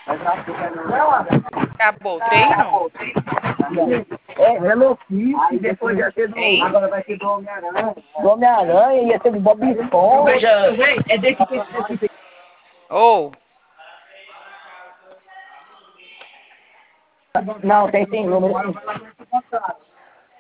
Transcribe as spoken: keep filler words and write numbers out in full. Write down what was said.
Acabou o treino? É, Hello Kitty, depois ia ser do... Hein? Agora vai ser do Homem-Aranha. Do Homem-Aranha, ia ser do Bob Esponja. É desse que... Ou, Não, tem sim, número.